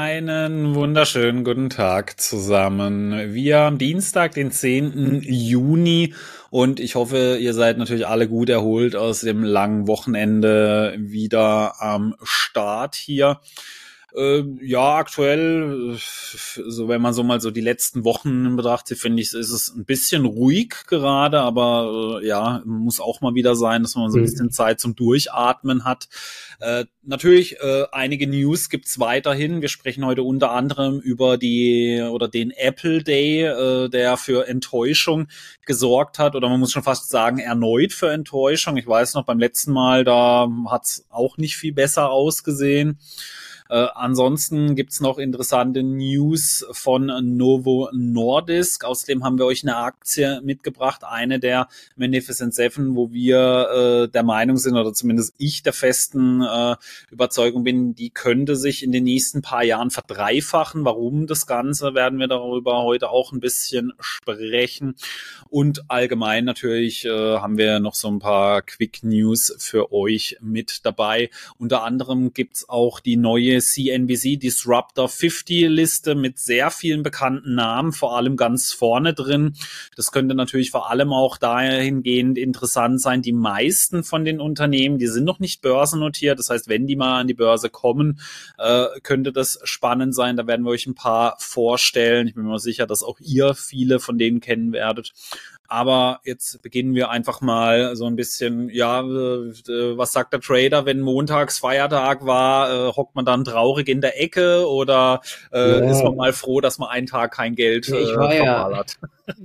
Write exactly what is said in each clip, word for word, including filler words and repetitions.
Einen wunderschönen guten Tag zusammen. Wir haben Dienstag, den zehnten Juni und ich hoffe, ihr seid natürlich alle gut erholt aus dem langen Wochenende wieder am Start hier. Äh, ja, aktuell, so wenn man so mal so die letzten Wochen betrachtet, finde ich, ist es ein bisschen ruhig gerade, aber äh, ja, muss auch mal wieder sein, dass man so ein bisschen Zeit zum Durchatmen hat. Äh, natürlich, äh, einige News gibt's weiterhin. Wir sprechen heute unter anderem über die oder den Apple Day, äh, der für Enttäuschung gesorgt hat, oder man muss schon fast sagen, erneut für Enttäuschung. Ich weiß noch, beim letzten Mal, da hat's auch nicht viel besser ausgesehen. Äh, ansonsten gibt's noch interessante News von Novo Nordisk. Außerdem haben wir euch eine Aktie mitgebracht, eine der Magnificent Seven, wo wir äh, der Meinung sind, oder zumindest ich der festen äh, Überzeugung bin, die könnte sich in den nächsten paar Jahren verdreifachen. Warum das Ganze, werden wir darüber heute auch ein bisschen sprechen. Und allgemein natürlich äh, haben wir noch so ein paar Quick News für euch mit dabei. Unter anderem gibt's auch die neue C N B C Disruptor fünfzig Liste mit sehr vielen bekannten Namen, vor allem ganz vorne drin. Das könnte natürlich vor allem auch dahingehend interessant sein. Die meisten von den Unternehmen, die sind noch nicht börsennotiert. Das heißt, wenn die mal an die Börse kommen, äh, könnte das spannend sein. Da werden wir euch ein paar vorstellen. Ich bin mir sicher, dass auch ihr viele von denen kennen werdet. Aber jetzt beginnen wir einfach mal so ein bisschen, ja, äh, was sagt der Trader, wenn montags Feiertag war, äh, hockt man dann traurig in der Ecke oder äh, Ja. ist man mal froh, dass man einen Tag kein Geld Nee, ich äh, war ja, verballert?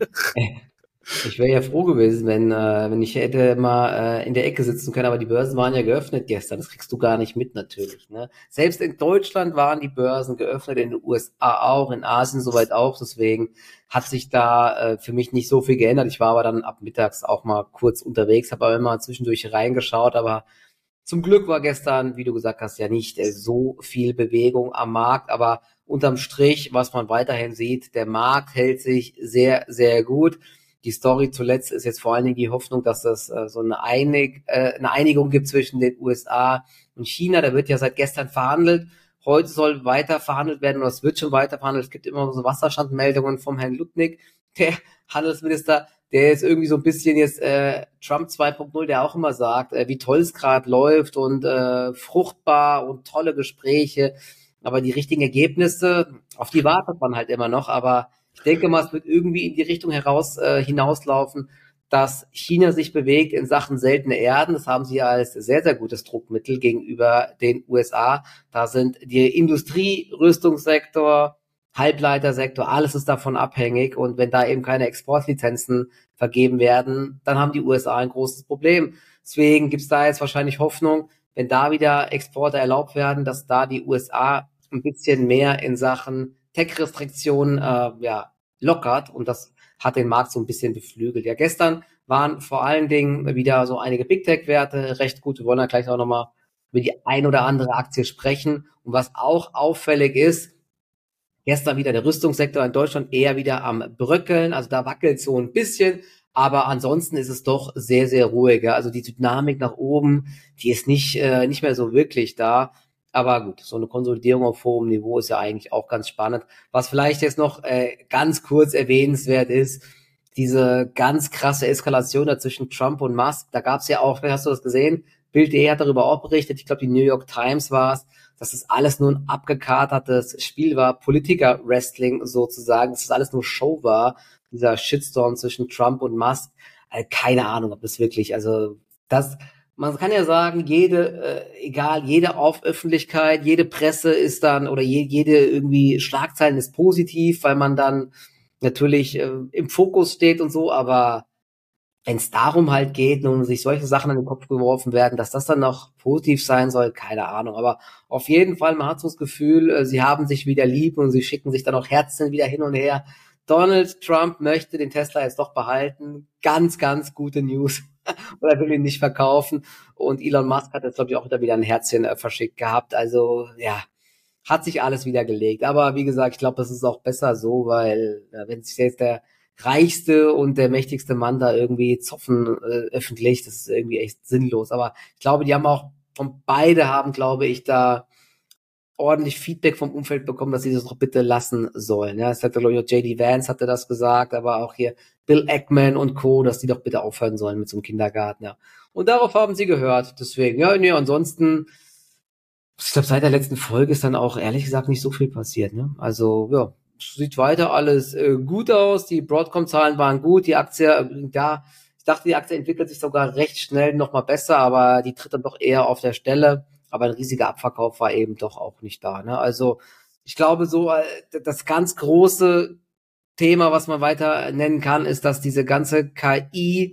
ich wäre ja froh gewesen, wenn, äh, wenn ich hätte mal äh, in der Ecke sitzen können, aber die Börsen waren ja geöffnet gestern. Das kriegst du gar nicht mit natürlich. Ne? Selbst in Deutschland waren die Börsen geöffnet, in den U S A auch, in Asien soweit auch. Deswegen hat sich da äh, für mich nicht so viel geändert. Ich war aber dann ab mittags auch mal kurz unterwegs, habe aber immer zwischendurch reingeschaut, aber zum Glück war gestern, wie du gesagt hast, ja nicht äh, so viel Bewegung am Markt, aber unterm Strich, was man weiterhin sieht, der Markt hält sich sehr, sehr gut. Die Story zuletzt ist jetzt vor allen Dingen die Hoffnung, dass es äh, so eine, Einig, äh, eine Einigung gibt zwischen den U S A und China. Da wird ja seit gestern verhandelt. Heute soll weiter verhandelt werden, oder es wird schon weiter verhandelt. Es gibt immer so Wasserstandmeldungen vom Herrn Lutnick, der Handelsminister, der ist irgendwie so ein bisschen jetzt äh, Trump zwei Punkt null, der auch immer sagt, äh, wie toll es gerade läuft und äh, fruchtbar und tolle Gespräche. Aber die richtigen Ergebnisse, auf die wartet man halt immer noch. Aber ich denke mal, es wird irgendwie in die Richtung heraus äh, hinauslaufen, dass China sich bewegt in Sachen seltene Erden. Das haben sie als sehr, sehr gutes Druckmittel gegenüber den U S A. Da sind die Industrie, Rüstungssektor, Halbleitersektor, alles ist davon abhängig. Und wenn da eben keine Exportlizenzen vergeben werden, dann haben die U S A ein großes Problem. Deswegen gibt es da jetzt wahrscheinlich Hoffnung, wenn da wieder Exporte erlaubt werden, dass da die U S A ein bisschen mehr in Sachen Tech-Restriktionen äh, ja, lockert, und das hat den Markt so ein bisschen beflügelt. Ja, gestern waren vor allen Dingen wieder so einige Big-Tech-Werte recht gut. Wir wollen ja gleich auch nochmal über die ein oder andere Aktie sprechen. Und was auch auffällig ist, gestern wieder der Rüstungssektor in Deutschland eher wieder am Bröckeln, also da wackelt so ein bisschen, aber ansonsten ist es doch sehr, sehr ruhig. Ja? Also die Dynamik nach oben, die ist nicht, äh, nicht mehr so wirklich da. Aber gut, so eine Konsolidierung auf hohem Niveau ist ja eigentlich auch ganz spannend. Was vielleicht jetzt noch äh, ganz kurz erwähnenswert ist, diese ganz krasse Eskalation da zwischen Trump und Musk, da gab es ja auch, hast du das gesehen? Bild punkt de hat darüber auch berichtet, ich glaube die New York Times war es, dass es alles nur ein abgekatertes Spiel war, Politiker-Wrestling sozusagen, dass es alles nur Show war, dieser Shitstorm zwischen Trump und Musk. Also keine Ahnung, ob das wirklich, also das, man kann ja sagen, jede, äh, egal, jede Auföffentlichkeit, jede Presse ist dann, oder je, jede irgendwie Schlagzeilen ist positiv, weil man dann natürlich äh, im Fokus steht und so, aber wenn es darum halt geht, nun sich solche Sachen in den Kopf geworfen werden, dass das dann noch positiv sein soll, keine Ahnung. Aber auf jeden Fall, man hat so das Gefühl, äh, sie haben sich wieder lieb und sie schicken sich dann auch Herzen wieder hin und her. Donald Trump möchte den Tesla jetzt doch behalten. Ganz, ganz gute News. Oder will ihn nicht verkaufen. Und Elon Musk hat jetzt, glaube ich, auch wieder ein Herzchen äh, verschickt gehabt. Also, ja, hat sich alles wieder gelegt. Aber wie gesagt, ich glaube, das ist auch besser so, weil äh, wenn sich jetzt der reichste und der mächtigste Mann da irgendwie zoffen äh, öffentlich, das ist irgendwie echt sinnlos. Aber ich glaube, die haben auch, und beide haben, glaube ich, da ordentlich Feedback vom Umfeld bekommen, dass sie das doch bitte lassen sollen. Ja, das hat, glaube ich, auch J D Vance hatte das gesagt, aber auch hier Bill Ackman und Co., dass die doch bitte aufhören sollen mit so einem Kindergarten, ja. Und darauf haben sie gehört. Deswegen, ja, nee, ansonsten, ich glaube, seit der letzten Folge ist dann auch ehrlich gesagt nicht so viel passiert, ne? Also, ja, sieht weiter alles äh, gut aus. Die Broadcom-Zahlen waren gut. Die Aktie, äh, ja, ich dachte, die Aktie entwickelt sich sogar recht schnell nochmal besser, aber die tritt dann doch eher auf der Stelle. Aber ein riesiger Abverkauf war eben doch auch nicht da, ne? Also, ich glaube, so äh, das ganz große Thema, was man weiter nennen kann, ist, dass diese ganze K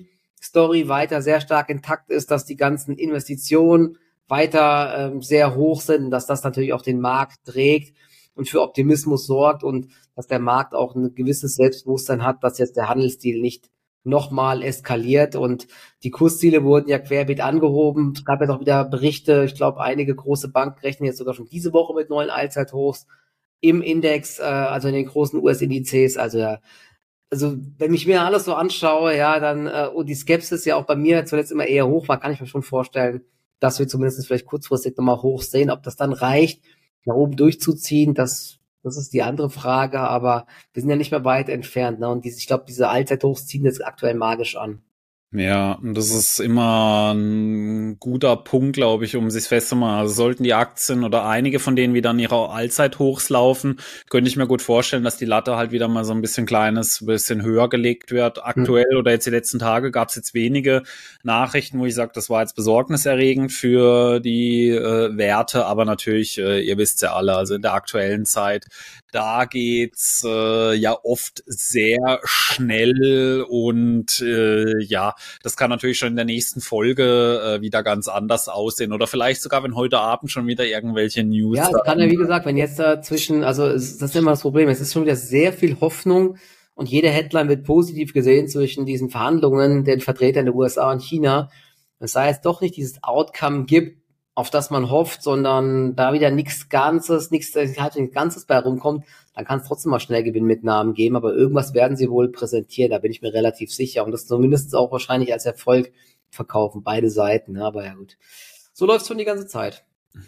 I-Story weiter sehr stark intakt ist, dass die ganzen Investitionen weiter ähm, sehr hoch sind, dass das natürlich auch den Markt trägt und für Optimismus sorgt und dass der Markt auch ein gewisses Selbstbewusstsein hat, dass jetzt der Handelsstil nicht nochmal eskaliert und die Kursziele wurden ja querbeet angehoben. Es gab ja doch wieder Berichte, ich glaube, einige große Banken rechnen jetzt sogar schon diese Woche mit neuen Allzeithochs im Index, äh, also in den großen U S-Indizes, also ja, also wenn ich mir alles so anschaue, ja, dann äh, und die Skepsis ja auch bei mir zuletzt immer eher hoch war, kann ich mir schon vorstellen, dass wir zumindest vielleicht kurzfristig nochmal hoch sehen. Ob das dann reicht, nach oben durchzuziehen, das das ist die andere Frage, aber wir sind ja nicht mehr weit entfernt, ne? Und diese, ich glaube, diese Allzeithochs ziehen jetzt aktuell magisch an. Ja, und das ist immer ein guter Punkt, glaube ich, um sich festzumachen. Also sollten die Aktien oder einige von denen wieder an ihre Allzeithochs laufen, könnte ich mir gut vorstellen, dass die Latte halt wieder mal so ein bisschen kleines, bisschen höher gelegt wird. Aktuell hm. oder jetzt die letzten Tage gab es jetzt wenige Nachrichten, wo ich sage, das war jetzt besorgniserregend für die äh, Werte, aber natürlich, äh, ihr wisst ja alle, also in der aktuellen Zeit, da geht's äh, ja oft sehr schnell und äh, ja, das kann natürlich schon in der nächsten Folge äh, wieder ganz anders aussehen oder vielleicht sogar, wenn heute Abend schon wieder irgendwelche News. Ja, es kann ja, wie gesagt, wenn jetzt da zwischen, also es, das ist immer das Problem, es ist schon wieder sehr viel Hoffnung und jede Headline wird positiv gesehen zwischen diesen Verhandlungen, den Vertretern der U S A und China. Es sei jetzt doch nicht dieses Outcome gibt, auf das man hofft, sondern da wieder nichts Ganzes, nichts, halt nichts Ganzes bei rumkommt, dann kann es trotzdem mal schnell Gewinnmitnahmen geben, aber irgendwas werden sie wohl präsentieren, da bin ich mir relativ sicher und das zumindest auch wahrscheinlich als Erfolg verkaufen, beide Seiten, ja, aber ja gut. So läuft's schon die ganze Zeit.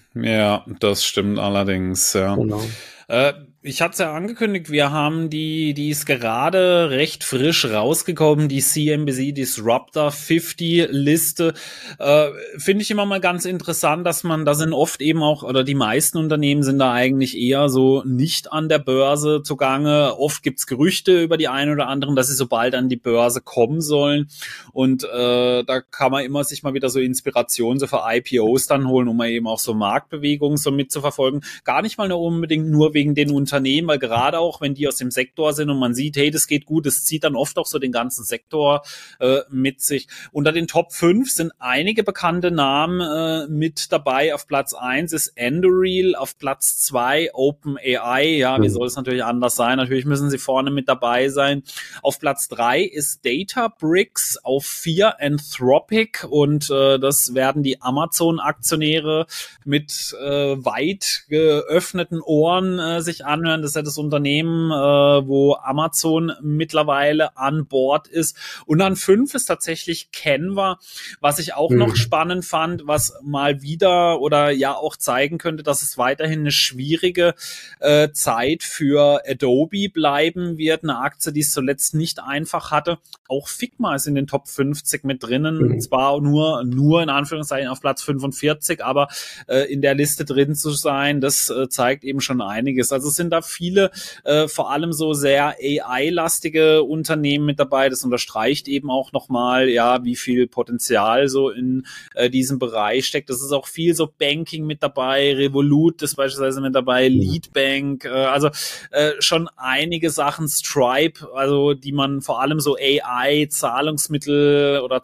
Ja, das stimmt allerdings, ja. Genau. Äh, ich hatte es ja angekündigt, wir haben die, die ist gerade recht frisch rausgekommen, die C N B C Disruptor fünfzig Liste. Äh, finde ich immer mal ganz interessant, dass man, da sind oft eben auch, oder die meisten Unternehmen sind da eigentlich eher so nicht an der Börse zugange. Oft gibt's Gerüchte über die einen oder anderen, dass sie so bald an die Börse kommen sollen. Und äh, da kann man immer sich mal wieder so Inspiration so für I P Os dann holen, um mal eben auch so Marktbewegungen so mitzuverfolgen. Gar nicht mal nur unbedingt nur wegen den Unternehmen, weil gerade auch, wenn die aus dem Sektor sind und man sieht, hey, das geht gut, das zieht dann oft auch so den ganzen Sektor äh, mit sich. Unter den Top fünf sind einige bekannte Namen äh, mit dabei. Auf Platz eins ist Anduril, auf Platz zwei OpenAI. Ja, mhm. Wie soll es natürlich anders sein? Natürlich müssen sie vorne mit dabei sein. Auf Platz drei ist Databricks, auf vier Anthropic und äh, das werden die Amazon-Aktionäre mit äh, weit geöffneten Ohren äh, sich anhören. Das ist ja das Unternehmen, äh, wo Amazon mittlerweile an Bord ist. Und an fünf ist tatsächlich Canva, was ich auch mhm. noch spannend fand, was mal wieder oder ja auch zeigen könnte, dass es weiterhin eine schwierige äh, Zeit für Adobe bleiben wird. Eine Aktie, die es zuletzt nicht einfach hatte. Auch Figma ist in den Top fünfzig mit drinnen. Mhm. Zwar nur, nur in Anführungszeichen auf Platz fünfundvierzig, aber äh, in der Liste drin zu sein, das äh, zeigt eben schon einiges. Also es sind da viele, äh, vor allem so sehr A I-lastige Unternehmen mit dabei. Das unterstreicht eben auch nochmal, ja, wie viel Potenzial so in äh, diesem Bereich steckt. Das ist auch viel so Banking mit dabei. Revolut ist beispielsweise mit dabei, Leadbank, äh, also äh, schon einige Sachen, Stripe, also die man vor allem so A I, Zahlungsmittel oder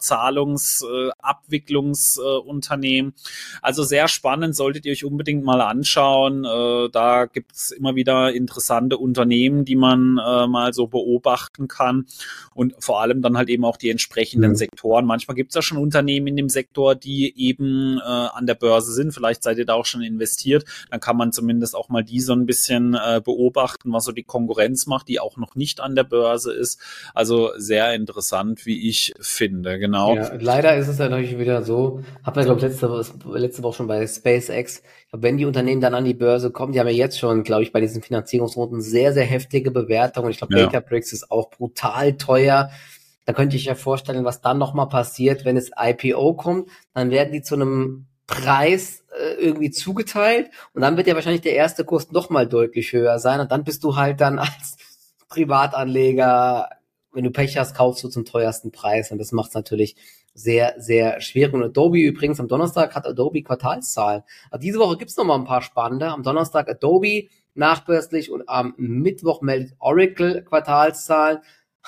Zahlungsabwicklungsunternehmen, äh, also sehr spannend, solltet ihr euch unbedingt mal anschauen. Äh, da gibt es immer wieder sicher interessante Unternehmen, die man äh, mal so beobachten kann und vor allem dann halt eben auch die entsprechenden mhm. Sektoren. Manchmal gibt es ja schon Unternehmen in dem Sektor, die eben äh, an der Börse sind. Vielleicht seid ihr da auch schon investiert. Dann kann man zumindest auch mal die so ein bisschen äh, beobachten, was so die Konkurrenz macht, die auch noch nicht an der Börse ist. Also sehr interessant, wie ich finde, genau. Ja, leider ist es ja natürlich wieder so, hat man, glaube ich, letzte, letzte Woche schon bei SpaceX, wenn die Unternehmen dann an die Börse kommen, die haben ja jetzt schon, glaube ich, bei diesen Finanzierungsrunden sehr, sehr heftige Bewertungen. Ich glaube, ja. Databricks ist auch brutal teuer. Da könnte ich ja vorstellen, was dann nochmal passiert, wenn es I P O kommt, dann werden die zu einem Preis äh, irgendwie zugeteilt und dann wird ja wahrscheinlich der erste Kurs nochmal deutlich höher sein und dann bist du halt dann als Privatanleger, wenn du Pech hast, kaufst du zum teuersten Preis und das macht es natürlich sehr, sehr schwierig. Und Adobe übrigens, am Donnerstag hat Adobe Quartalszahlen. Also diese Woche gibt's noch mal ein paar spannende. Am Donnerstag Adobe nachbörslich und am Mittwoch meldet Oracle Quartalszahlen.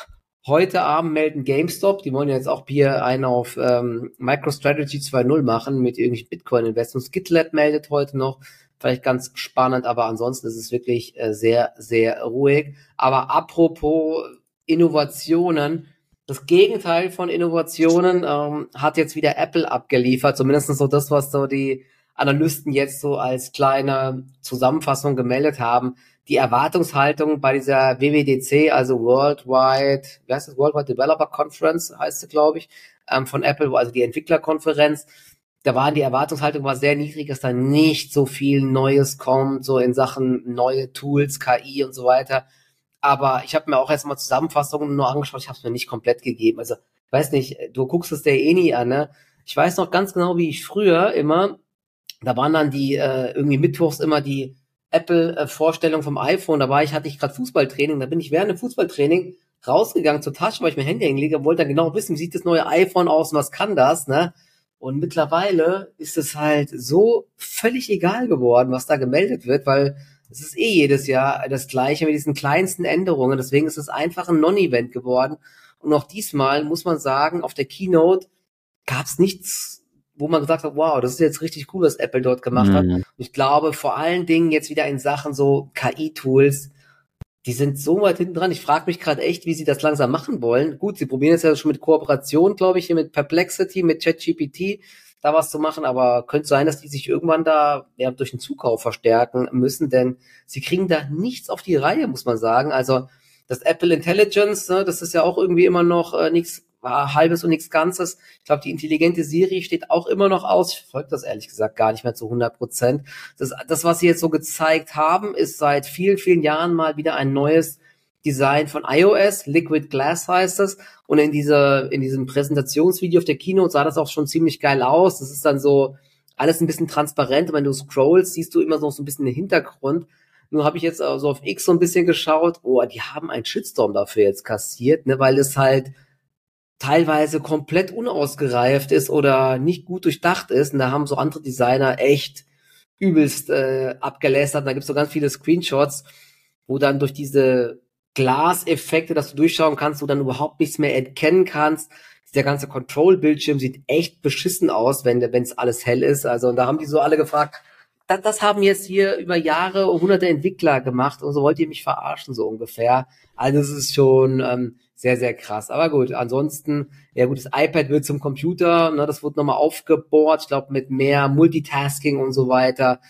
Heute Abend melden GameStop, die wollen jetzt auch hier einen auf ähm, MicroStrategy zwei Punkt null machen mit irgendwelchen Bitcoin-Investments. GitLab meldet heute noch, vielleicht ganz spannend, aber ansonsten ist es wirklich äh, sehr, sehr ruhig. Aber apropos Innovationen, das Gegenteil von Innovationen ähm, hat jetzt wieder Apple abgeliefert, zumindest so das, was so die Analysten jetzt so als kleine Zusammenfassung gemeldet haben. Die Erwartungshaltung bei dieser W W D C, also Worldwide, wie heißt das, Worldwide Developer Conference heißt sie, glaube ich, ähm, von Apple, also die Entwicklerkonferenz, da waren die Erwartungshaltung war sehr niedrig, dass da nicht so viel Neues kommt, so in Sachen neue Tools, K I und so weiter. Aber ich habe mir auch erstmal Zusammenfassungen nur angeschaut, ich habe es mir nicht komplett gegeben. Also, ich weiß nicht, du guckst es dir eh nie an, ne? Ich weiß noch ganz genau, wie ich früher immer, da waren dann die, äh, irgendwie mittwochs immer die Apple-Vorstellung vom iPhone, da war ich, hatte ich gerade Fußballtraining, da bin ich während dem Fußballtraining rausgegangen zur Tasche, weil ich mein Handy hingelegt habe, wollte dann genau wissen, wie sieht das neue iPhone aus und was kann das, ne? Und mittlerweile ist es halt so völlig egal geworden, was da gemeldet wird, weil es ist eh jedes Jahr das Gleiche mit diesen kleinsten Änderungen. Deswegen ist es einfach ein Non-Event geworden. Und auch diesmal muss man sagen, auf der Keynote gab es nichts, wo man gesagt hat, wow, das ist jetzt richtig cool, was Apple dort gemacht mhm. hat. Und ich glaube, vor allen Dingen jetzt wieder in Sachen so K I-Tools, die sind so weit hinten dran. Ich frage mich gerade echt, wie sie das langsam machen wollen. Gut, sie probieren jetzt ja schon mit Kooperation, glaube ich, hier mit Perplexity, mit ChatGPT, da was zu machen, aber könnte sein, dass die sich irgendwann da ja, durch den Zukauf verstärken müssen, denn sie kriegen da nichts auf die Reihe, muss man sagen. Also das Apple Intelligence, ne, das ist ja auch irgendwie immer noch äh, nichts äh, Halbes und nichts Ganzes. Ich glaube, die intelligente Siri steht auch immer noch aus. Ich folge das ehrlich gesagt gar nicht mehr zu hundert Prozent. Das, das, was sie jetzt so gezeigt haben, ist seit vielen, vielen Jahren mal wieder ein neues Design von iOS, Liquid Glass heißt es, und in dieser, in diesem Präsentationsvideo auf der Keynote sah das auch schon ziemlich geil aus. Das ist dann so alles ein bisschen transparent, und wenn du scrollst, siehst du immer noch so ein bisschen den Hintergrund. Nur habe ich jetzt so auf X so ein bisschen geschaut, oh, die haben einen Shitstorm dafür jetzt kassiert, ne, weil es halt teilweise komplett unausgereift ist oder nicht gut durchdacht ist, und da haben so andere Designer echt übelst äh, abgelästert. Da gibt's so ganz viele Screenshots, wo dann durch diese Glaseffekte, dass du durchschauen kannst, wo dann überhaupt nichts mehr erkennen kannst. Der ganze Control-Bildschirm sieht echt beschissen aus, wenn es alles hell ist. Also, und da haben die so alle gefragt, das, das haben jetzt hier über Jahre hunderte Entwickler gemacht und so wollt ihr mich verarschen, so ungefähr. Also es ist schon ähm, sehr, sehr krass. Aber gut, ansonsten, ja gut, das iPad wird zum Computer, ne, das wird nochmal aufgebohrt, ich glaube mit mehr Multitasking und so weiter.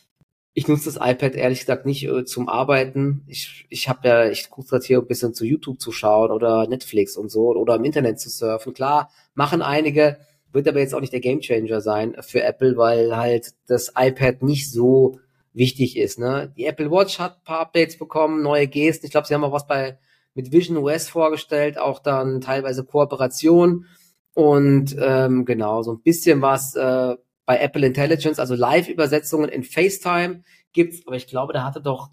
Ich nutze das iPad ehrlich gesagt nicht äh, zum Arbeiten. Ich ich habe ja, ich gucke gerade hier ein bisschen zu YouTube zu schauen oder Netflix und so oder im Internet zu surfen. Klar, machen einige, wird aber jetzt auch nicht der Gamechanger sein für Apple, weil halt das iPad nicht so wichtig ist. Ne? Die Apple Watch hat ein paar Updates bekommen, neue Gesten. Ich glaube, sie haben auch was bei mit Vision O S vorgestellt, auch dann teilweise Kooperation und ähm, genau so ein bisschen was. Äh, Bei Apple Intelligence, also Live-Übersetzungen in FaceTime gibt's, aber ich glaube, da hatte doch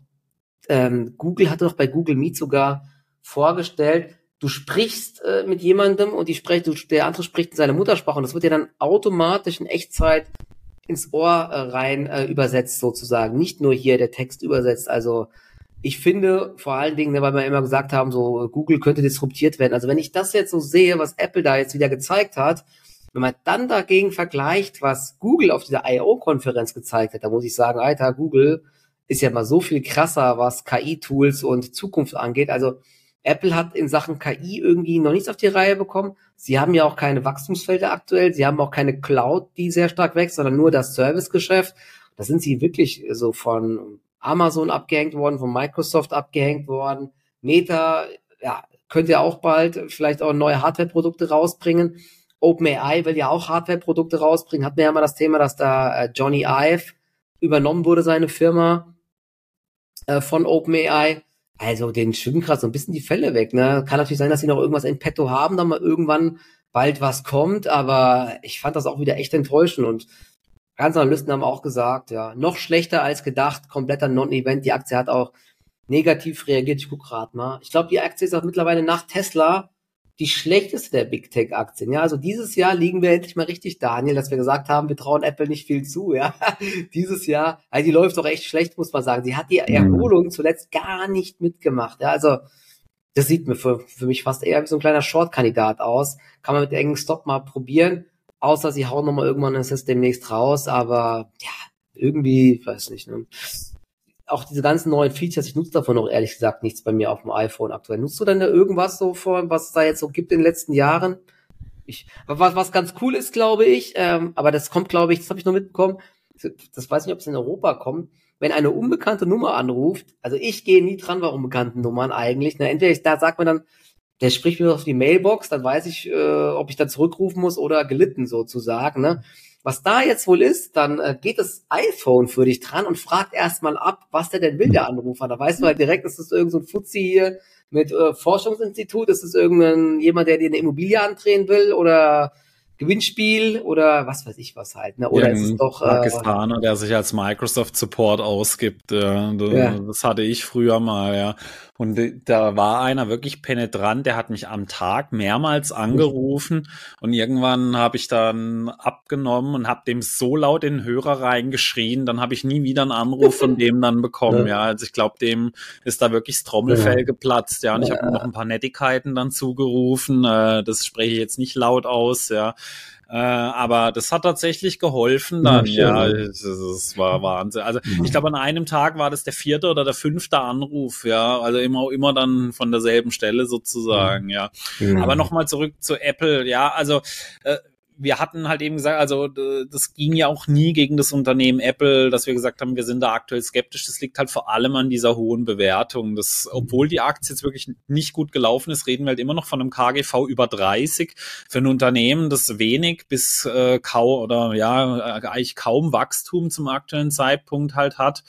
ähm, Google hatte doch bei Google Meet sogar vorgestellt, du sprichst äh, mit jemandem und die spricht, du, der andere spricht in seiner Muttersprache und das wird dir dann automatisch in Echtzeit ins Ohr äh, rein äh, übersetzt sozusagen, nicht nur hier der Text übersetzt. Also ich finde vor allen Dingen, weil wir immer gesagt haben, so Google könnte disruptiert werden. Also wenn ich das jetzt so sehe, was Apple da jetzt wieder gezeigt hat, wenn man dann dagegen vergleicht, was Google auf dieser I O-Konferenz gezeigt hat, da muss ich sagen, Alter, Google ist ja mal so viel krasser, was K I-Tools und Zukunft angeht. Also Apple hat in Sachen K I irgendwie noch nichts auf die Reihe bekommen. Sie haben ja auch keine Wachstumsfelder aktuell. Sie haben auch keine Cloud, die sehr stark wächst, sondern nur das Servicegeschäft. Da sind sie wirklich so von Amazon abgehängt worden, von Microsoft abgehängt worden. Meta, ja, könnte ja auch bald vielleicht auch neue Hardware-Produkte rausbringen. OpenAI will ja auch Hardware-Produkte rausbringen. Hatten wir ja mal das Thema, dass da äh, Johnny Ive übernommen wurde, seine Firma äh, von OpenAI. Also den schwimmen gerade so ein bisschen die Fälle weg. Ne? Kann natürlich sein, dass sie noch irgendwas in petto haben, dann mal irgendwann bald was kommt. Aber ich fand das auch wieder echt enttäuschend. Und ganz Analysten haben auch gesagt, ja, noch schlechter als gedacht. Kompletter Non-Event. Die Aktie hat auch negativ reagiert. Ich gucke gerade mal. Ich glaube, die Aktie ist auch mittlerweile nach Tesla die schlechteste der Big Tech Aktien. Ja, also dieses Jahr liegen wir endlich mal richtig, Daniel, dass wir gesagt haben, wir trauen Apple nicht viel zu. Ja, dieses Jahr, also die läuft doch echt schlecht, muss man sagen. Sie hat die Erholung zuletzt gar nicht mitgemacht. Ja, also das sieht mir für, für mich fast eher wie so ein kleiner Short-Kandidat aus. Kann man mit engen Stop mal probieren. Außer sie hauen nochmal irgendwann das ist demnächst raus. Aber ja, irgendwie, ich weiß nicht, ne? Auch diese ganzen neuen Features, ich nutze davon auch ehrlich gesagt nichts bei mir auf dem iPhone aktuell. Nutzt du denn da irgendwas so vor, was es da jetzt so gibt in den letzten Jahren? Ich, was, was ganz cool ist, glaube ich, ähm, aber das kommt, glaube ich, das habe ich noch mitbekommen, das weiß nicht, ob es in Europa kommt, wenn eine unbekannte Nummer anruft, also ich gehe nie dran bei unbekannten Nummern eigentlich, ne? Entweder ich, da sagt man dann, der spricht mir auf die Mailbox, dann weiß ich, äh, ob ich da zurückrufen muss oder gelitten sozusagen, ne? Was da jetzt wohl ist, dann äh, geht das iPhone für dich dran und fragt erstmal ab, was der denn will, der Anrufer. Da weißt du halt direkt, ist das irgend so ein Fuzzi hier mit äh, Forschungsinstitut, ist das irgendein jemand, der dir eine Immobilie andrehen will oder Gewinnspiel oder was weiß ich was halt. Ne? Oder ja, ist es doch... Pakistaner, äh, der sich als Microsoft Support ausgibt. Ja, das, ja. das hatte ich früher mal, ja. Und da war einer wirklich penetrant, der hat mich am Tag mehrmals angerufen und irgendwann habe ich dann abgenommen und habe dem so laut in den Hörer reingeschrien, dann habe ich nie wieder einen Anruf von dem dann bekommen, ja. ja. Also ich glaube, dem ist da wirklich das Trommelfell ja. geplatzt, ja. Und ich habe ihm noch ein paar Nettigkeiten dann zugerufen, äh, das spreche ich jetzt nicht laut aus, ja. Äh, aber das hat tatsächlich geholfen dann, ja, ja das, das war Wahnsinn. Also ja. ich glaube, an einem Tag war das der vierte oder der fünfte Anruf, ja, also immer immer dann von derselben Stelle sozusagen, ja. ja. Aber nochmal zurück zu Apple, ja, also äh, wir hatten halt eben gesagt, also das ging ja auch nie gegen das Unternehmen Apple, dass wir gesagt haben, wir sind da aktuell skeptisch. Das liegt halt vor allem an dieser hohen Bewertung. Das, obwohl die Aktie jetzt wirklich nicht gut gelaufen ist, reden wir halt immer noch von einem K G V über dreißig. Für ein Unternehmen, das wenig bis äh, kaum oder ja eigentlich kaum Wachstum zum aktuellen Zeitpunkt halt hat.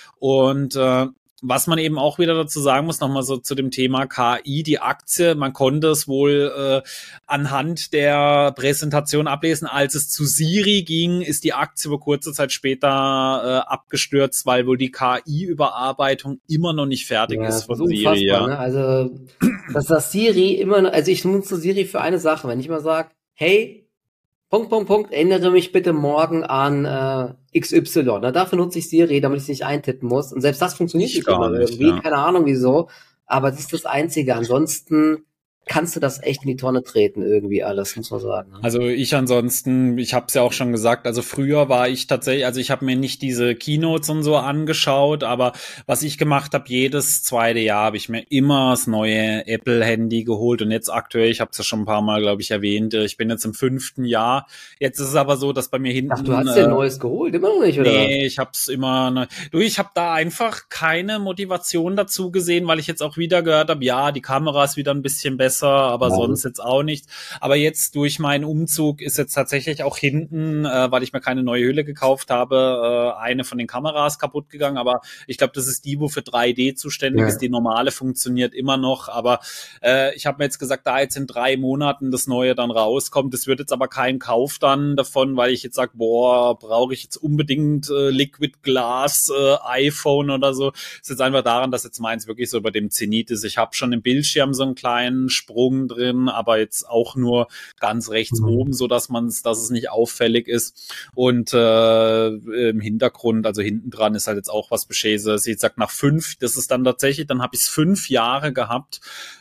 Und äh, was man eben auch wieder dazu sagen muss, nochmal so zu dem Thema K I, die Aktie, man konnte es wohl äh, anhand der Präsentation ablesen, als es zu Siri ging, ist die Aktie wohl kurze Zeit später äh, abgestürzt, weil wohl die K I-Überarbeitung immer noch nicht fertig ja, ist von ist Siri. Ja. Ne? Also, dass das Siri immer noch, also ich nutze Siri für eine Sache, wenn ich mal sage, hey, Punkt, Punkt, Punkt, erinnere mich bitte morgen an äh, X Y. Na, dafür nutze ich Siri, damit ich es nicht eintippen muss. Und selbst das funktioniert nicht immer irgendwie, ja. keine Ahnung wieso. Aber das ist das Einzige. Ansonsten kannst du das echt in die Tonne treten irgendwie alles, muss man sagen. Also ich ansonsten, ich habe es ja auch schon gesagt, also früher war ich tatsächlich, also ich habe mir nicht diese Keynotes und so angeschaut, aber was ich gemacht habe, jedes zweite Jahr habe ich mir immer das neue Apple-Handy geholt und jetzt aktuell, ich habe es ja schon ein paar Mal, glaube ich, erwähnt, ich bin jetzt im fünften Jahr. Jetzt ist es aber so, dass bei mir hinten... Ach, du hast dir äh, ein neues geholt? Immer noch nicht, oder? Nee, ich habe es immer... Ne, du, ich habe da einfach keine Motivation dazu gesehen, weil ich jetzt auch wieder gehört habe, ja, die Kamera ist wieder ein bisschen besser, aber ja. sonst jetzt auch nicht. Aber jetzt durch meinen Umzug ist jetzt tatsächlich auch hinten, äh, weil ich mir keine neue Hülle gekauft habe, äh, eine von den Kameras kaputt gegangen. Aber ich glaube, das ist die, wo für drei D zuständig ja. ist. Die normale funktioniert immer noch. Aber äh, ich habe mir jetzt gesagt, da jetzt in drei Monaten das Neue dann rauskommt. Das wird jetzt aber kein Kauf dann davon, weil ich jetzt sage, boah, brauche ich jetzt unbedingt äh, Liquid Glass, äh, iPhone oder so. Das ist jetzt einfach daran, dass jetzt meins wirklich so über dem Zenit ist. Ich habe schon im Bildschirm so einen kleinen Sprung drin, aber jetzt auch nur ganz rechts mhm. oben, so dass man es, dass es nicht auffällig ist. Und äh, im Hintergrund, also hinten dran, ist halt jetzt auch was Beschäse. Sie sagt nach fünf, das ist dann tatsächlich, dann habe ich es fünf Jahre gehabt.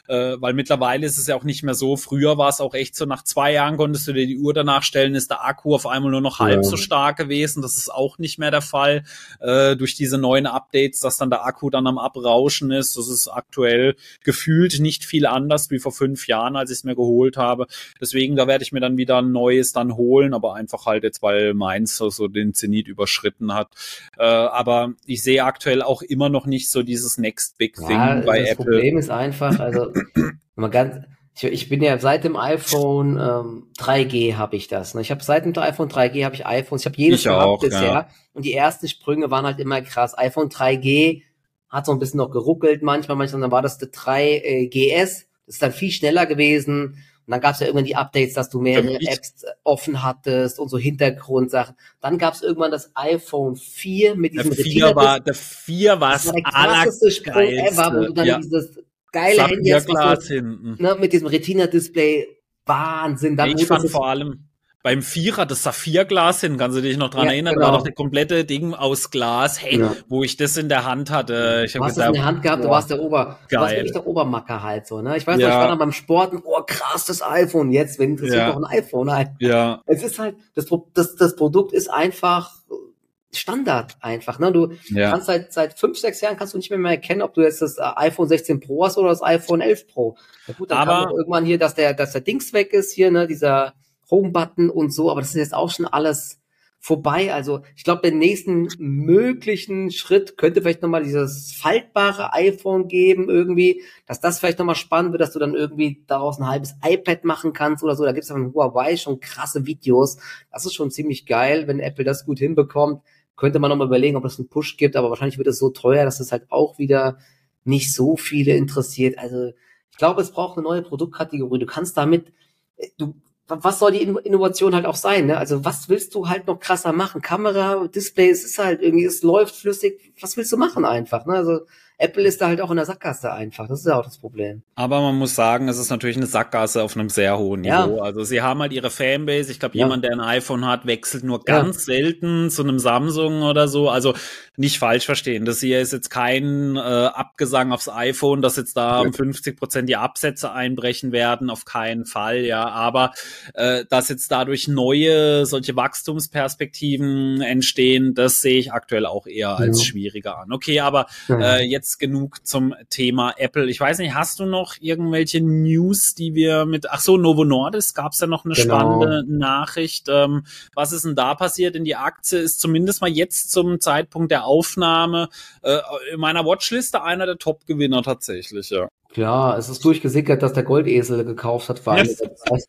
äh, weil mittlerweile ist es ja auch nicht mehr so. Früher war es auch echt so, nach zwei Jahren konntest du dir die Uhr danach stellen, ist der Akku auf einmal nur noch halb ja. so stark gewesen. Das ist auch nicht mehr der Fall äh, durch diese neuen Updates, dass dann der Akku dann am Abrauschen ist. Das ist aktuell gefühlt nicht viel anders wie vor fünf Jahren, als ich es mir geholt habe. Deswegen, da werde ich mir dann wieder ein neues dann holen, aber einfach halt jetzt, weil meins so, so den Zenit überschritten hat. Äh, aber ich sehe aktuell auch immer noch nicht so dieses Next Big Thing ja, bei das Apple. Das Problem ist einfach, also mal ganz, ich, ich bin ja seit dem iPhone ähm, drei G habe ich das. Ne? Ich habe seit dem iPhone drei G habe ich iPhones, ich habe jedes ich gehabt auch, bisher ja. und die ersten Sprünge waren halt immer krass. iPhone drei G hat so ein bisschen noch geruckelt manchmal, manchmal dann war das der drei G S, das ist dann viel schneller gewesen. Und dann gab es ja irgendwann die Updates, dass du mehrere Apps offen hattest und so Hintergrundsachen. Dann gab es irgendwann das iPhone vier mit diesem der vier war Der vier war das das war der krasseste Sprung ever, wo du dann ja. dieses geile Handy hast, was du, hinten. Ne, mit diesem Retina-Display. Wahnsinn. Dann ich fand vor allem beim Vierer das Saphirglas hin, kannst du dich noch dran ja, erinnern? Genau. Da war doch das komplette Ding aus Glas. Hey, ja. wo ich das in der Hand hatte. Ich du hast es in der Hand gehabt, boah, du warst der Ober, geil. du warst wirklich der Obermacker halt so, ne? Ich weiß ja. noch, ich war dann beim Sporten, oh krass, das iPhone. Jetzt, wenn interessiert ja. doch ein iPhone halt. Ja. Es ist halt, das, das, das Produkt ist einfach Standard einfach, ne? Du ja. kannst seit, seit fünf, sechs Jahren kannst du nicht mehr, mehr erkennen, ob du jetzt das iPhone sechzehn Pro hast oder das iPhone elf Pro. Ja gut, dann aber kam irgendwann hier, dass der, dass der Dings weg ist hier, ne? Dieser Home-Button und so, aber das ist jetzt auch schon alles vorbei. Also ich glaube, den nächsten möglichen Schritt könnte vielleicht nochmal dieses faltbare iPhone geben irgendwie, dass das vielleicht nochmal spannend wird, dass du dann irgendwie daraus ein halbes iPad machen kannst oder so. Da gibt es von Huawei schon krasse Videos. Das ist schon ziemlich geil, wenn Apple das gut hinbekommt. Könnte man nochmal überlegen, ob es einen Push gibt, aber wahrscheinlich wird es so teuer, dass es halt auch wieder nicht so viele interessiert. Also ich glaube, es braucht eine neue Produktkategorie. Du kannst damit, du was soll die Innovation halt auch sein, ne? Also was willst du halt noch krasser machen? Kamera, Display, es ist halt irgendwie, es läuft flüssig. Was willst du machen einfach, ne? Also Apple ist da halt auch in der Sackgasse einfach. Das ist ja auch das Problem. Aber man muss sagen, es ist natürlich eine Sackgasse auf einem sehr hohen Niveau. Ja. Also sie haben halt ihre Fanbase. Ich glaube, ja. jemand, der ein iPhone hat, wechselt nur ganz ja. selten zu einem Samsung oder so. Also nicht falsch verstehen. Das hier ist jetzt kein äh, Abgesang aufs iPhone, dass jetzt da um fünfzig Prozent die Absätze einbrechen werden. Auf keinen Fall, ja. Aber äh, dass jetzt dadurch neue solche Wachstumsperspektiven entstehen, das sehe ich aktuell auch eher als ja. schwieriger an. Okay, aber ja. äh, jetzt genug zum Thema Apple. Ich weiß nicht, hast du noch irgendwelche News, die wir mit, ach so, Novo Nordisk, gab es ja noch eine genau. spannende Nachricht. Ähm, was ist denn da passiert? In die Aktie ist zumindest mal jetzt zum Zeitpunkt der Aufnahme äh, in meiner Watchliste einer der Top-Gewinner tatsächlich, ja. Klar, es ist durchgesickert, dass der Goldesel gekauft hat. Vor allem yes.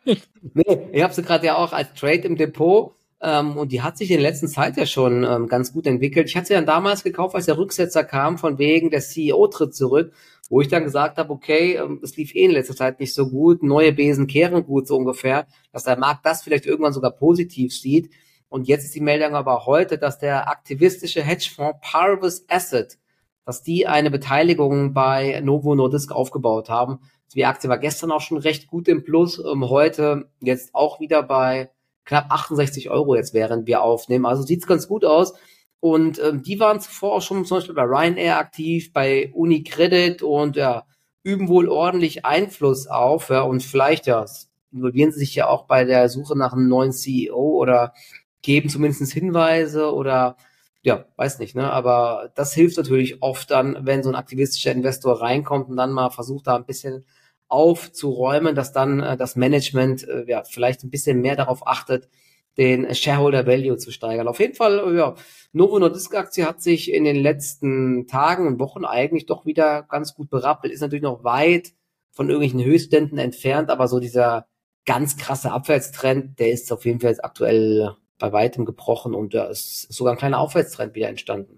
nee, ich habe sie gerade ja auch als Trade im Depot. Ähm, und die hat sich in der letzten Zeit ja schon ähm, ganz gut entwickelt. Ich hatte sie dann damals gekauft, als der Rücksetzer kam, von wegen der C E O tritt zurück, wo ich dann gesagt habe, okay, ähm, es lief eh in letzter Zeit nicht so gut, neue Besen kehren gut so ungefähr, dass der Markt das vielleicht irgendwann sogar positiv sieht. Und jetzt ist die Meldung aber heute, dass der aktivistische Hedgefonds Paribas Asset, dass die eine Beteiligung bei Novo Nordisk aufgebaut haben. Die Aktie war gestern auch schon recht gut im Plus, ähm, heute jetzt auch wieder bei knapp achtundsechzig Euro jetzt, während wir aufnehmen. Also sieht's ganz gut aus. Und ähm, die waren zuvor auch schon zum Beispiel bei Ryanair aktiv, bei UniCredit und ja, üben wohl ordentlich Einfluss auf. Ja, und vielleicht ja involvieren sie sich ja auch bei der Suche nach einem neuen C E O oder geben zumindest Hinweise oder ja, weiß nicht, ne? Aber das hilft natürlich oft dann, wenn so ein aktivistischer Investor reinkommt und dann mal versucht, da ein bisschen aufzuräumen, dass dann äh, das Management äh, ja vielleicht ein bisschen mehr darauf achtet, den Shareholder Value zu steigern. Auf jeden Fall, äh, ja, Novo Nordisk Aktie hat sich in den letzten Tagen und Wochen eigentlich doch wieder ganz gut berappelt, ist natürlich noch weit von irgendwelchen Höchstständen entfernt, aber so dieser ganz krasse Abwärtstrend, der ist auf jeden Fall jetzt aktuell bei weitem gebrochen und da ist sogar ein kleiner Aufwärtstrend wieder entstanden.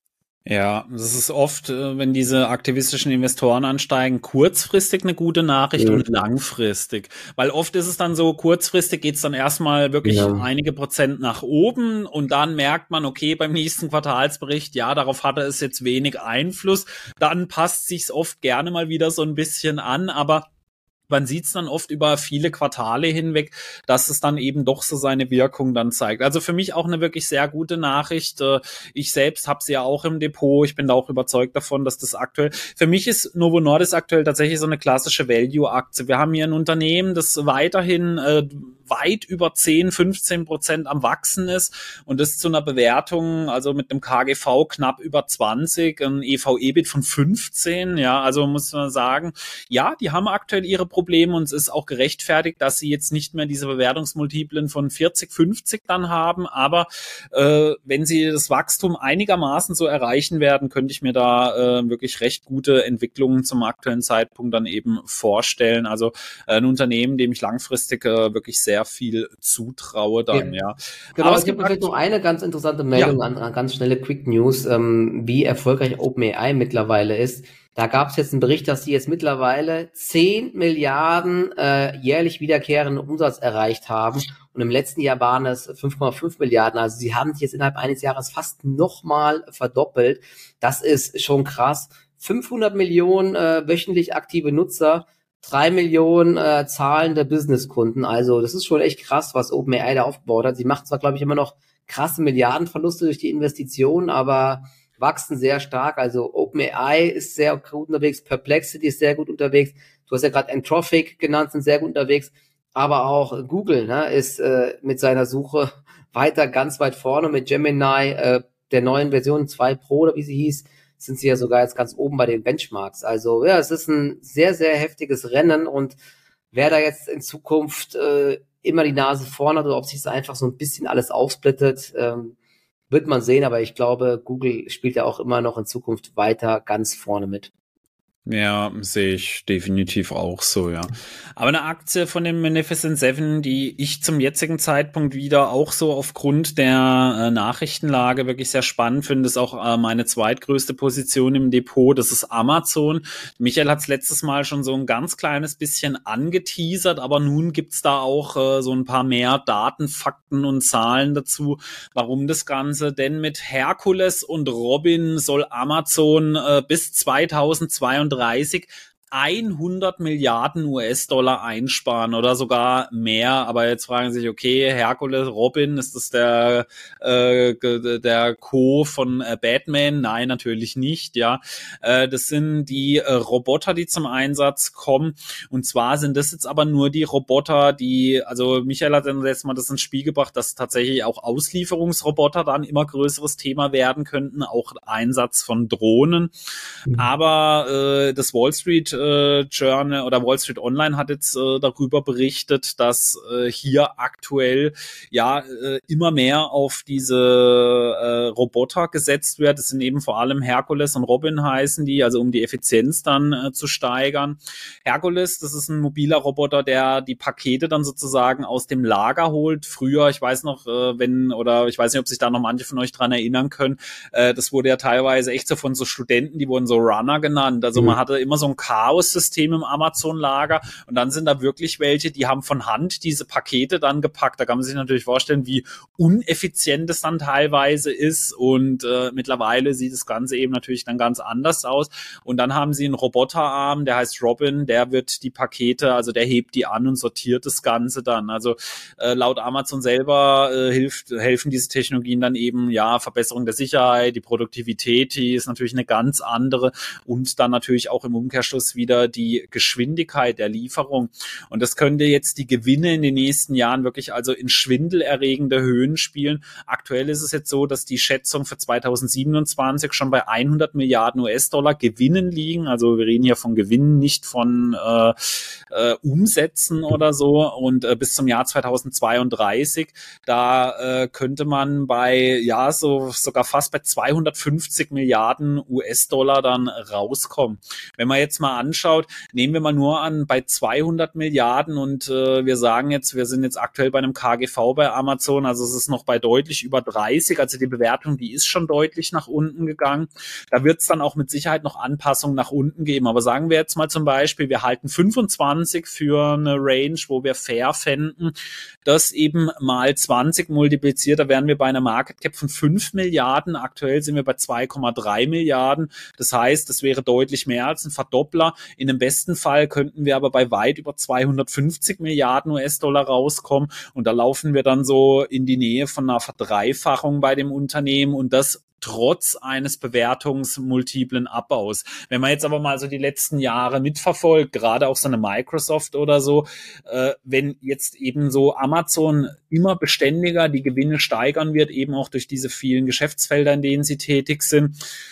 Ja, das ist oft, wenn diese aktivistischen Investoren ansteigen, kurzfristig eine gute Nachricht ja. und langfristig. Weil oft ist es dann so, kurzfristig geht's dann erstmal wirklich ja. einige Prozent nach oben und dann merkt man, okay, beim nächsten Quartalsbericht, ja, darauf hatte es jetzt wenig Einfluss. Dann passt sich's oft gerne mal wieder so ein bisschen an, aber man sieht es dann oft über viele Quartale hinweg, dass es dann eben doch so seine Wirkung dann zeigt. Also für mich auch eine wirklich sehr gute Nachricht. Ich selbst habe sie ja auch im Depot. Ich bin da auch überzeugt davon, dass das aktuell, für mich ist Novo Nordisk aktuell tatsächlich so eine klassische Value-Aktie. Wir haben hier ein Unternehmen, das weiterhin äh, weit über zehn, fünfzehn Prozent am Wachsen ist und das zu einer Bewertung, also mit einem K G V knapp über zwanzig, ein E V-E B I T von fünfzehn, ja, also muss man sagen, ja, die haben aktuell ihre Probleme und es ist auch gerechtfertigt, dass sie jetzt nicht mehr diese Bewertungsmultiplen von vierzig, fünfzig dann haben, aber äh, wenn sie das Wachstum einigermaßen so erreichen werden, könnte ich mir da äh, wirklich recht gute Entwicklungen zum aktuellen Zeitpunkt dann eben vorstellen. Also äh, ein Unternehmen, dem ich langfristig äh, wirklich sehr viel zutraue dann, ja. ja. Genau, aber es gibt vielleicht noch eine ganz interessante Meldung, ja. an, an ganz schnelle Quick News, ähm, wie erfolgreich OpenAI mittlerweile ist. Da gab es jetzt einen Bericht, dass sie jetzt mittlerweile zehn Milliarden äh, jährlich wiederkehrenden Umsatz erreicht haben und im letzten Jahr waren es fünf Komma fünf Milliarden. Also sie haben sich jetzt innerhalb eines Jahres fast nochmal verdoppelt. Das ist schon krass. fünfhundert Millionen äh, wöchentlich aktive Nutzer, drei Millionen äh, zahlende Businesskunden. Also das ist schon echt krass, was OpenAI da aufgebaut hat. Sie macht zwar, glaube ich, immer noch krasse Milliardenverluste durch die Investitionen, aber wachsen sehr stark. Also OpenAI ist sehr gut unterwegs, Perplexity ist sehr gut unterwegs. Du hast ja gerade Anthropic genannt, sind sehr gut unterwegs. Aber auch Google, ne, ist äh, mit seiner Suche weiter ganz weit vorne. Mit Gemini, äh, der neuen Version zwei Pro oder wie sie hieß, sind sie ja sogar jetzt ganz oben bei den Benchmarks. Also ja, es ist ein sehr, sehr heftiges Rennen und wer da jetzt in Zukunft äh, immer die Nase vorne hat oder ob sich das einfach so ein bisschen alles aufsplittet, ähm, wird man sehen. Aber ich glaube, Google spielt ja auch immer noch in Zukunft weiter ganz vorne mit. Ja, sehe ich definitiv auch so, ja. Aber eine Aktie von dem Magnificent Seven, die ich zum jetzigen Zeitpunkt wieder auch so aufgrund der äh, Nachrichtenlage wirklich sehr spannend finde, ist auch äh, meine zweitgrößte Position im Depot, das ist Amazon. Michael hat es letztes Mal schon so ein ganz kleines bisschen angeteasert, aber nun gibt's da auch äh, so ein paar mehr Daten, Fakten und Zahlen dazu, warum das Ganze. Denn mit Herkules und Robin soll Amazon äh, bis zweitausendzweiunddreißig hundert Milliarden U S-Dollar einsparen oder sogar mehr. Aber jetzt fragen Sie sich, okay, Herkules, Robin, ist das der äh, der Co. von äh, Batman? Nein, natürlich nicht, ja. Äh, das sind die äh, Roboter, die zum Einsatz kommen. Und zwar sind das jetzt aber nur die Roboter, die, also Michael hat dann letztes Mal das ins Spiel gebracht, dass tatsächlich auch Auslieferungsroboter dann immer größeres Thema werden könnten, auch Einsatz von Drohnen. Mhm. Aber äh, das Wall Street äh, Journal oder Wall Street Online hat jetzt äh, darüber berichtet, dass äh, hier aktuell ja äh, immer mehr auf diese äh, Roboter gesetzt wird. Es sind eben vor allem Herkules und Robin heißen die, also um die Effizienz dann äh, zu steigern. Herkules, das ist ein mobiler Roboter, der die Pakete dann sozusagen aus dem Lager holt. Früher, ich weiß noch, äh, wenn, oder ich weiß nicht, ob sich da noch manche von euch dran erinnern können, äh, das wurde ja teilweise echt so von so Studenten, die wurden so Runner genannt. Also mhm. man hatte immer so ein Chaos-System im Amazon-Lager und dann sind da wirklich welche, die haben von Hand diese Pakete dann gepackt. Da kann man sich natürlich vorstellen, wie uneffizient es dann teilweise ist und äh, mittlerweile sieht das Ganze eben natürlich dann ganz anders aus und dann haben sie einen Roboterarm, der heißt Robin, der wird die Pakete, also der hebt die an und sortiert das Ganze dann. Also äh, laut Amazon selber äh, hilft, helfen diese Technologien dann eben, ja, Verbesserung der Sicherheit, die Produktivität, die ist natürlich eine ganz andere und dann natürlich auch im Umkehrschluss wieder die Geschwindigkeit der Lieferung. Und das könnte jetzt die Gewinne in den nächsten Jahren wirklich also in schwindelerregende Höhen spielen. Aktuell ist es jetzt so, dass die Schätzung für zweitausendsiebenundzwanzig schon bei hundert Milliarden U S-Dollar Gewinnen liegen. Also wir reden hier von Gewinnen, nicht von äh, äh, Umsätzen oder so. Und äh, bis zum Jahr zweitausendzweiunddreißig, da äh, könnte man bei, ja, so sogar fast bei zweihundertfünfzig Milliarden U S-Dollar dann rauskommen. Wenn man jetzt mal anschaut, nehmen wir mal nur an, bei zweihundert Milliarden und äh, wir sagen jetzt, wir sind jetzt aktuell bei einem K G V bei Amazon, also es ist noch bei deutlich über dreißig, also die Bewertung, die ist schon deutlich nach unten gegangen. Da wird es dann auch mit Sicherheit noch Anpassungen nach unten geben, aber sagen wir jetzt mal zum Beispiel, wir halten fünfundzwanzig für eine Range, wo wir fair fänden, das eben mal zwanzig multipliziert, da wären wir bei einer Market Cap von fünf Milliarden, aktuell sind wir bei zwei Komma drei Milliarden, das heißt, das wäre deutlich mehr als ein Verdoppler In dem besten Fall könnten wir aber bei weit über zweihundertfünfzig Milliarden U S-Dollar rauskommen und da laufen wir dann so in die Nähe von einer Verdreifachung bei dem Unternehmen und das trotz eines bewertungsmultiplen Abbaus. Wenn man jetzt aber mal so die letzten Jahre mitverfolgt, gerade auch so eine Microsoft oder so, äh, wenn jetzt eben so Amazon immer beständiger die Gewinne steigern wird, eben auch durch diese vielen Geschäftsfelder, in denen sie tätig sind,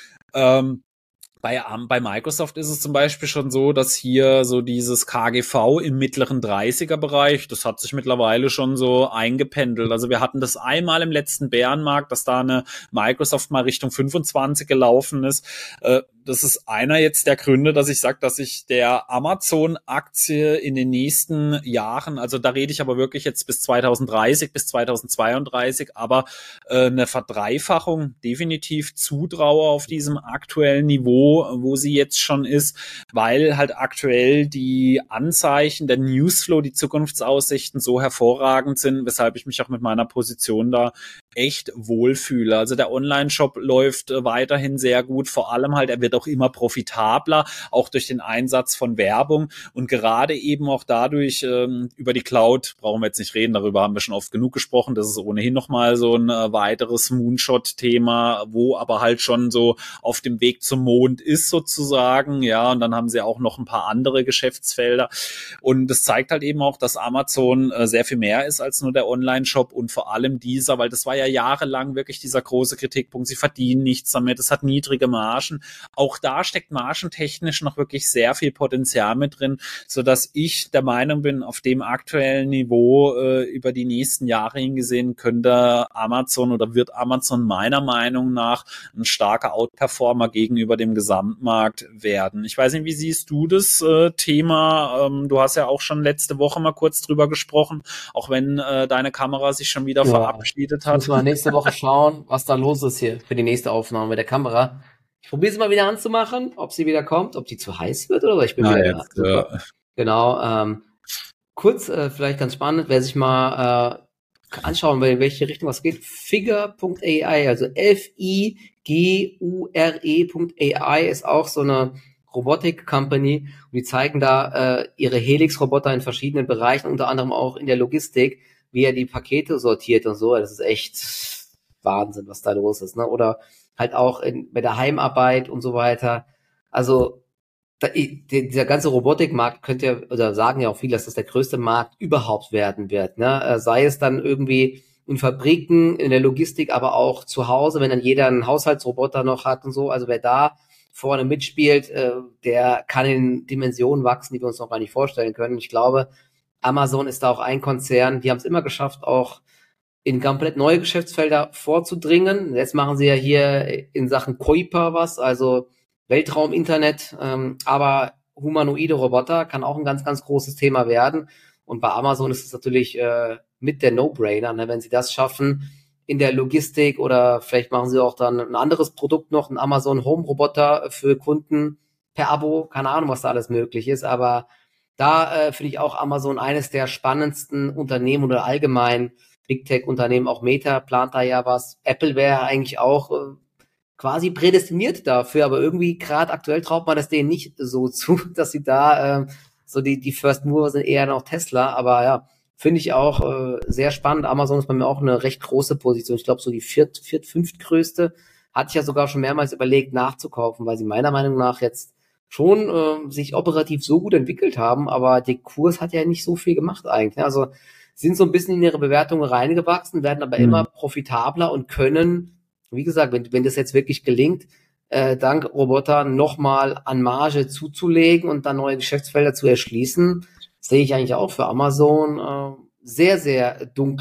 ähm, Bei, bei Microsoft ist es zum Beispiel schon so, dass hier so dieses K G V im mittleren dreißiger-Bereich, das hat sich mittlerweile schon so eingependelt. Also wir hatten das einmal im letzten Bärenmarkt, dass da eine Microsoft mal Richtung fünfundzwanzig gelaufen ist. Das ist einer jetzt der Gründe, dass ich sage, dass ich der Amazon-Aktie in den nächsten Jahren, also da rede ich aber wirklich jetzt bis zweitausenddreißig, bis zweitausendzweiunddreißig, aber eine Verdreifachung definitiv zutraue auf diesem aktuellen Niveau, wo sie jetzt schon ist, weil halt aktuell die Anzeichen, der Newsflow, die Zukunftsaussichten so hervorragend sind, weshalb ich mich auch mit meiner Position da echt wohlfühle. Also der Online-Shop läuft äh, weiterhin sehr gut, vor allem halt, er wird auch immer profitabler, auch durch den Einsatz von Werbung und gerade eben auch dadurch ähm, über die Cloud, brauchen wir jetzt nicht reden, darüber haben wir schon oft genug gesprochen, das ist ohnehin nochmal so ein äh, weiteres Moonshot-Thema, wo aber halt schon so auf dem Weg zum Mond ist sozusagen, ja, und dann haben sie auch noch ein paar andere Geschäftsfelder und das zeigt halt eben auch, dass Amazon äh, sehr viel mehr ist als nur der Online-Shop und vor allem dieser, weil das war ja jahrelang wirklich dieser große Kritikpunkt, sie verdienen nichts damit, es hat niedrige Margen. Auch da steckt margentechnisch noch wirklich sehr viel Potenzial mit drin, sodass ich der Meinung bin, auf dem aktuellen Niveau äh, über die nächsten Jahre hingesehen könnte Amazon oder wird Amazon meiner Meinung nach ein starker Outperformer gegenüber dem Gesamtmarkt werden. Ich weiß nicht, wie siehst du das äh, Thema? Ähm, du hast ja auch schon letzte Woche mal kurz drüber gesprochen, auch wenn äh, deine Kamera sich schon wieder ja, verabschiedet hat. Müssen wir nächste Woche schauen, was da los ist hier für die nächste Aufnahme mit der Kamera. Ich probiere sie mal wieder anzumachen, ob sie wieder kommt, ob die zu heiß wird oder so. Ich bin Na, wieder jetzt, da. ja. Genau. Ähm, kurz, äh, vielleicht ganz spannend, wer sich mal äh, anschauen will, in welche Richtung was geht. Figure Punkt A I, also F I G U R E Punkt A I ist auch so eine Robotik-Company und die zeigen da äh, ihre Helix-Roboter in verschiedenen Bereichen, unter anderem auch in der Logistik, wie er die Pakete sortiert und so. Das ist echt Wahnsinn, was da los ist, ne? Oder halt auch in, bei der Heimarbeit und so weiter. Also da, dieser ganze Robotikmarkt könnte ja, oder sagen ja auch viele, dass das der größte Markt überhaupt werden wird, ne? Sei es dann irgendwie in Fabriken, in der Logistik, aber auch zu Hause, wenn dann jeder einen Haushaltsroboter noch hat und so. Also wer da vorne mitspielt, äh, der kann in Dimensionen wachsen, die wir uns noch gar nicht vorstellen können. Ich glaube, Amazon ist da auch ein Konzern, die haben es immer geschafft, auch in komplett neue Geschäftsfelder vorzudringen. Jetzt machen sie ja hier in Sachen Kuiper was, also Weltraum-Internet, ähm, aber humanoide Roboter kann auch ein ganz, ganz großes Thema werden. Und bei Amazon ist es natürlich äh, mit der No-Brainer, ne, wenn sie das schaffen in der Logistik oder vielleicht machen sie auch dann ein anderes Produkt noch, ein Amazon Home Roboter für Kunden per Abo, keine Ahnung, was da alles möglich ist, aber da äh, finde ich auch Amazon eines der spannendsten Unternehmen oder allgemein Big Tech Unternehmen, auch Meta plant da ja was. Apple wäre eigentlich auch äh, quasi prädestiniert dafür, aber irgendwie gerade aktuell traut man das denen nicht so zu, dass sie da äh, so die die First Mover sind, eher noch Tesla, aber ja, finde ich auch äh, sehr spannend. Amazon ist bei mir auch eine recht große Position. Ich glaube, so die viert, viert, fünftgrößte. Hatte ich ja sogar schon mehrmals überlegt, nachzukaufen, weil sie meiner Meinung nach jetzt schon äh, sich operativ so gut entwickelt haben, aber der Kurs hat ja nicht so viel gemacht eigentlich. Also sind so ein bisschen in ihre Bewertungen reingewachsen, werden aber mhm. immer profitabler und können, wie gesagt, wenn, wenn das jetzt wirklich gelingt, äh, dank Roboter nochmal an Marge zuzulegen und dann neue Geschäftsfelder zu erschließen, sehe ich eigentlich auch für Amazon äh, sehr, sehr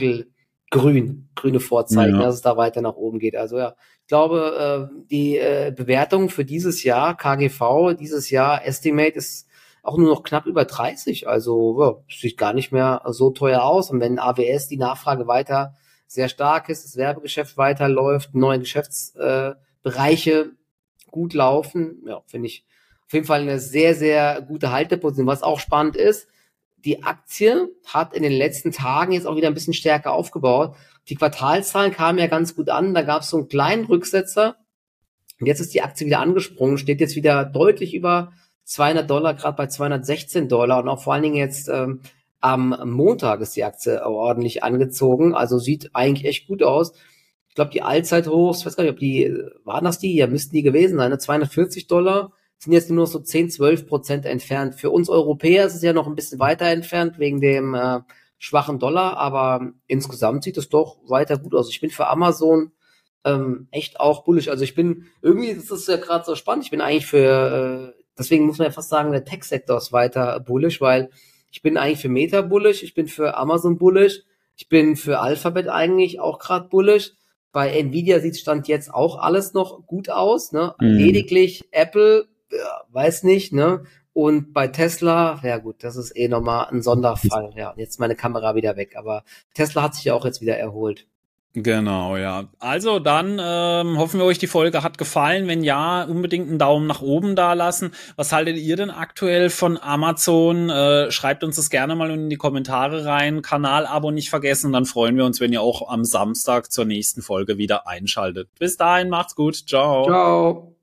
dunkelgrün, grüne Vorzeichen, ja. dass es da weiter nach oben geht. Also ja, ich glaube, äh, die äh, Bewertung für dieses Jahr, K G V, dieses Jahr Estimate ist auch nur noch knapp über dreißig, also ja, sieht gar nicht mehr so teuer aus. Und wenn A W S die Nachfrage weiter sehr stark ist, das Werbegeschäft weiterläuft, neue Geschäftsbereiche äh, gut laufen, ja, finde ich auf jeden Fall eine sehr, sehr gute Halteposition. Was auch spannend ist, die Aktie hat in den letzten Tagen jetzt auch wieder ein bisschen stärker aufgebaut. Die Quartalszahlen kamen ja ganz gut an, da gab es so einen kleinen Rücksetzer. Und jetzt ist die Aktie wieder angesprungen, steht jetzt wieder deutlich über zweihundert Dollar, gerade bei zweihundertsechzehn Dollar und auch vor allen Dingen jetzt ähm, am Montag ist die Aktie ordentlich angezogen, also sieht eigentlich echt gut aus. Ich glaube, die Allzeithochs, ich weiß gar nicht, ob die, waren das die? Ja, müssten die gewesen sein, ne? zweihundertvierzig Dollar, sind jetzt nur noch so zehn, zwölf Prozent entfernt. Für uns Europäer ist es ja noch ein bisschen weiter entfernt, wegen dem äh, schwachen Dollar, aber insgesamt sieht es doch weiter gut aus. Ich bin für Amazon ähm, echt auch bullish. Also ich bin, irgendwie ist es ja gerade so spannend, ich bin eigentlich für, äh, deswegen muss man ja fast sagen, der Tech-Sektor ist weiter bullish, weil ich bin eigentlich für Meta bullish, ich bin für Amazon bullish, ich bin für Alphabet eigentlich auch gerade bullish. Bei Nvidia sieht Stand jetzt auch alles noch gut aus, ne? Mhm. Lediglich Apple, ja, weiß nicht, ne? Und bei Tesla, ja gut, das ist eh nochmal ein Sonderfall. Ja, jetzt ist meine Kamera wieder weg, aber Tesla hat sich ja auch jetzt wieder erholt. Genau, ja. Also dann ähm, hoffen wir, euch die Folge hat gefallen. Wenn ja, unbedingt einen Daumen nach oben da lassen. Was haltet ihr denn aktuell von Amazon? Äh, schreibt uns das gerne mal in die Kommentare rein. Kanal-Abo nicht vergessen. Dann freuen wir uns, wenn ihr auch am Samstag zur nächsten Folge wieder einschaltet. Bis dahin, macht's gut. Ciao. Ciao.